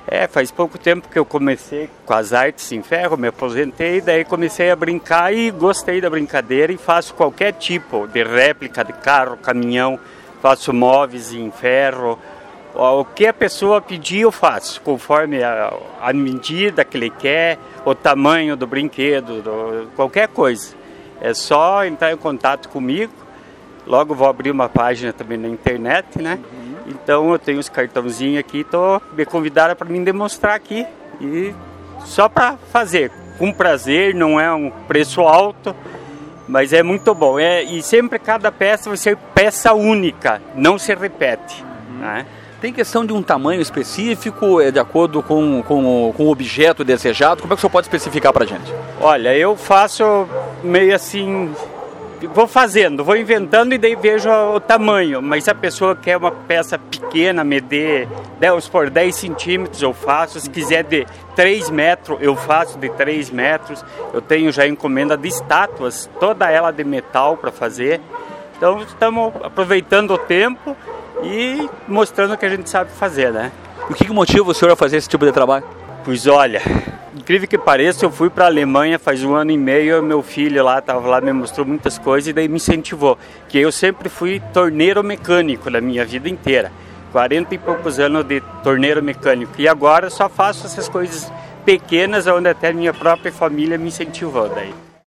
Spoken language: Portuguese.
Faz pouco tempo que eu comecei com as artes em ferro, me aposentei, daí comecei a brincar e gostei da brincadeira e faço qualquer tipo de réplica de carro, caminhão, faço móveis em ferro, o que a pessoa pedir eu faço, conforme a medida que ele quer, o tamanho do brinquedo, qualquer coisa. É só entrar em contato comigo, logo vou abrir uma página também na internet, né? Então eu tenho os cartãozinhos aqui, me convidaram para mim demonstrar aqui e só para fazer, com prazer, não é um preço alto, mas é muito bom. E sempre cada peça vai ser peça única, não se repete. Né? Tem questão de um tamanho específico, de acordo com o objeto desejado? Como é que o senhor pode especificar para a gente? Olha, eu faço meio assim... Vou inventando e daí vejo o tamanho, mas se a pessoa quer uma peça pequena, medir 10 centímetros, eu faço. Se quiser de 3 metros, eu faço de 3 metros. Eu tenho já encomenda de estátuas, toda ela de metal para fazer. Então estamos aproveitando o tempo e mostrando o que a gente sabe fazer, né? O que motiva o senhor a fazer esse tipo de trabalho? Pois olha, incrível que pareça, eu fui para a Alemanha faz 1 ano e meio, meu filho lá estava lá, me mostrou muitas coisas e daí me incentivou, que eu sempre fui torneiro mecânico na minha vida inteira, 40 e poucos anos de torneiro mecânico, e agora só faço essas coisas pequenas onde até minha própria família me incentivou daí.